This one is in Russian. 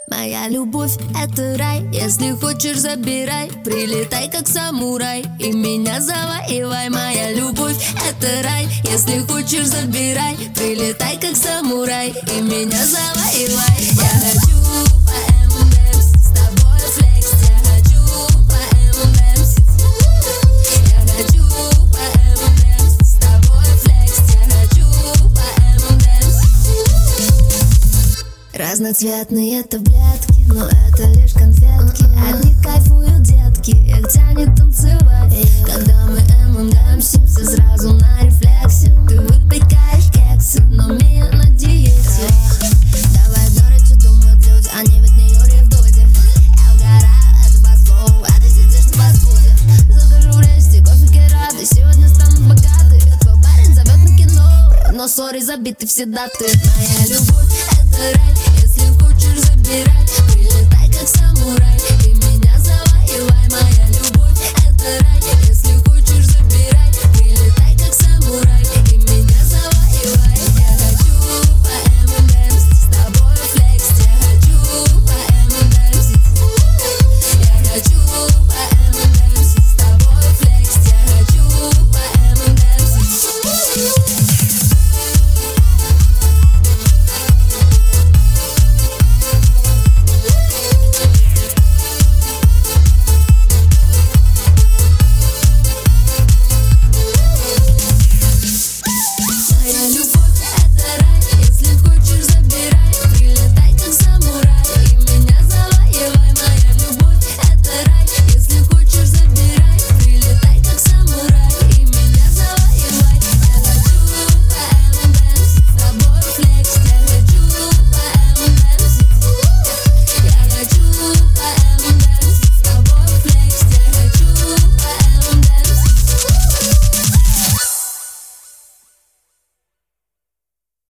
Моя любовь — это рай. Если хочешь, забирай. Прилетай, как самурай, и меня завоевай. Моя любовь — это рай. Если хочешь, забирай. Прилетай, как самурай, и меня завоевай. Я хочу по M&M's, с тобой флексить. Я хочу по M&M's. Я хочу по M&M's, с тобой флексить. Я хочу по M&M's. Разноцветные таблетки, но это лишь конфетки. От них кайфуют детки, их тянет танцевать. Когда мы M&M'симся сразу на рефлексе. Ты выпекаешь кексы, но меня на диете. Давай игнорить, что думают люди, они ведь не Юрий в Дуде. Я угораю, это по слову, а ты сидишь на баскуде. Захожу в рести, кофе кераты, сегодня станут богаты. Твой парень зовет на кино, но сори, забиты все даты. Моя любовь — это рай.